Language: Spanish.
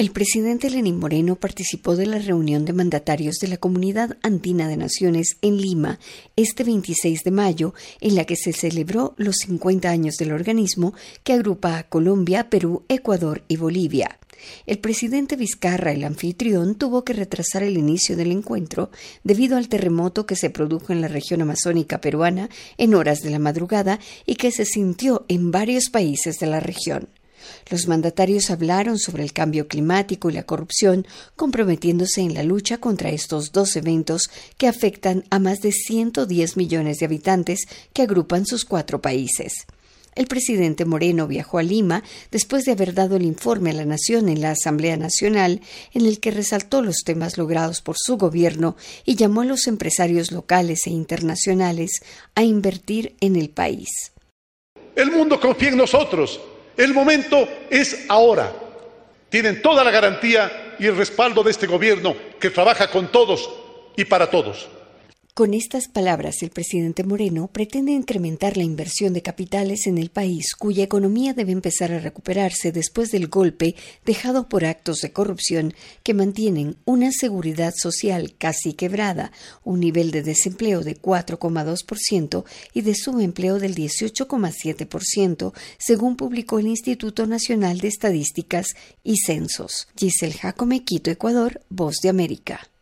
El presidente Lenín Moreno participó de la reunión de mandatarios de la Comunidad Andina de Naciones en Lima este 26 de mayo, en la que se celebró los 50 años del organismo que agrupa a Colombia, Perú, Ecuador y Bolivia. El presidente Vizcarra, el anfitrión, tuvo que retrasar el inicio del encuentro debido al terremoto que se produjo en la región amazónica peruana en horas de la madrugada y que se sintió en varios países de la región. Los mandatarios hablaron sobre el cambio climático y la corrupción, comprometiéndose en la lucha contra estos dos eventos que afectan a más de 110 millones de habitantes que agrupan sus 4 países. El presidente Moreno viajó a Lima después de haber dado el informe a la nación en la Asamblea Nacional, en el que resaltó los temas logrados por su gobierno y llamó a los empresarios locales e internacionales a invertir en el país. El mundo confía en nosotros. El momento es ahora. Tienen toda la garantía y el respaldo de este gobierno que trabaja con todos y para todos. Con estas palabras, el presidente Moreno pretende incrementar la inversión de capitales en el país, cuya economía debe empezar a recuperarse después del golpe dejado por actos de corrupción que mantienen una seguridad social casi quebrada, un nivel de desempleo de 4,2% y de subempleo del 18,7%, según publicó el Instituto Nacional de Estadísticas y Censos. Giselle Jacome, Quito, Ecuador, Voz de América.